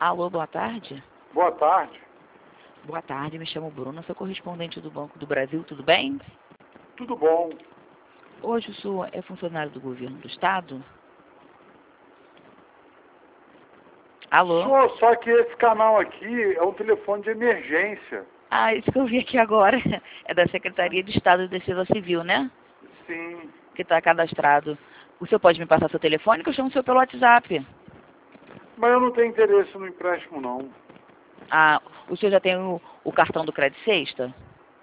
Alô, boa tarde. Boa tarde. Boa tarde, me chamo Bruna, sou correspondente do Banco do Brasil, tudo bem? Tudo bom? Hoje o senhor é funcionário do governo do estado? Alô? Só que esse canal aqui é um telefone de emergência. Ah, isso que eu vi aqui agora é da Secretaria de Estado de Defesa Civil, né? Sim. Que está cadastrado. O senhor pode me passar seu telefone, que eu chamo o senhor pelo WhatsApp. Mas eu não tenho interesse no empréstimo, não. Ah, o senhor já tem o cartão do Crédito Sexta?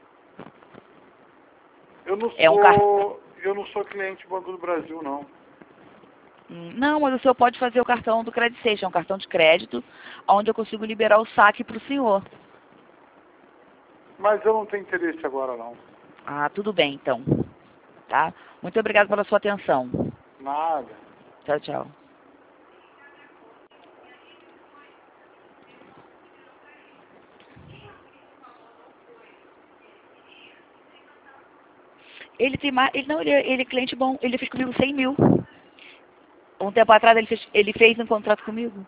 Eu não É um cartão... sou, eu não sou cliente do Banco do Brasil, não. Não, mas o senhor pode fazer o cartão do Crédito Sexta, é um cartão de crédito, onde eu consigo liberar o saque para o senhor. Mas eu não tenho interesse agora, não. Ah, tudo bem, então. Tá? Muito obrigado pela sua atenção. Nada. Tchau, tchau. Ele tem mais... ele é cliente bom. Ele fez comigo 100 mil. Um tempo atrás ele fez um contrato comigo.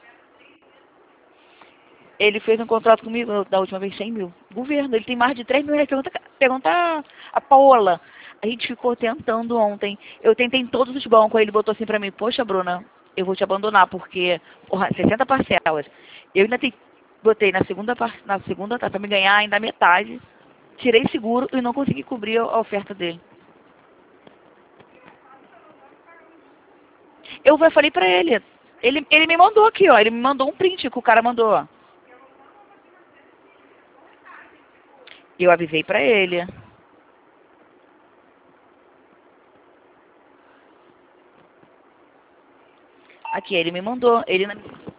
Ele fez um contrato comigo da última vez 100 mil. Governo, ele tem mais de 3 mil reais. Pergunta a Paola. A gente ficou tentando ontem. Eu tentei em todos os bancos. Aí ele botou assim pra mim: poxa, Bruna, eu vou te abandonar porque, porra, 60 parcelas. Eu ainda botei na segunda, tá, pra me ganhar ainda metade. Tirei seguro e não consegui cobrir a oferta dele. Eu falei pra ele. Ele me mandou aqui, ó. Ele me mandou um print que o cara mandou. Eu avisei pra ele. Aqui, ele me mandou. Ele